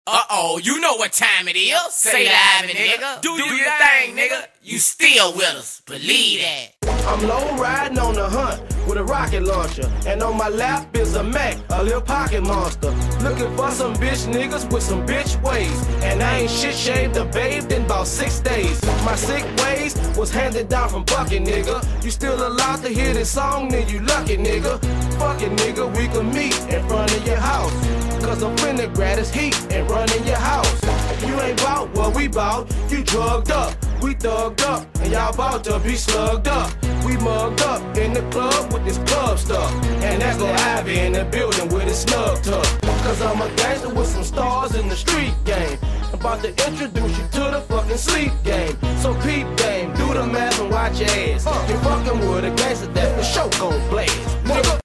Uh-oh, you know what time it is. Say live, nigga. Do your thing, nigga. You still with us. Believe that. I'm low riding on the hunt with a rocket launcher, and on my lap is a Mac, a little pocket monster. Looking for some bitch niggas with some bitch ways, and I ain't shit shaved or bathed in about 6 days. My sick ways was handed down from Bucket, nigga. You still allowed to hear this song, then you lucky, nigga. Fuck it, nigga, we can meet in front of your house, cause I'm finna grab this heat and run in your house. You ain't bout what we bout, you drugged up, we thugged up, and y'all bout to be slugged up. We mugged up in the club with this club stuff, and that's Lil Ivy in the building with his snug tuck. Cause I'm a gangster with some stars in the street game. I'm about to introduce you to the fucking sleep game. So peep game, do the math and watch your ass. You fucking with a gangster that for sure gon' blaze, nigga.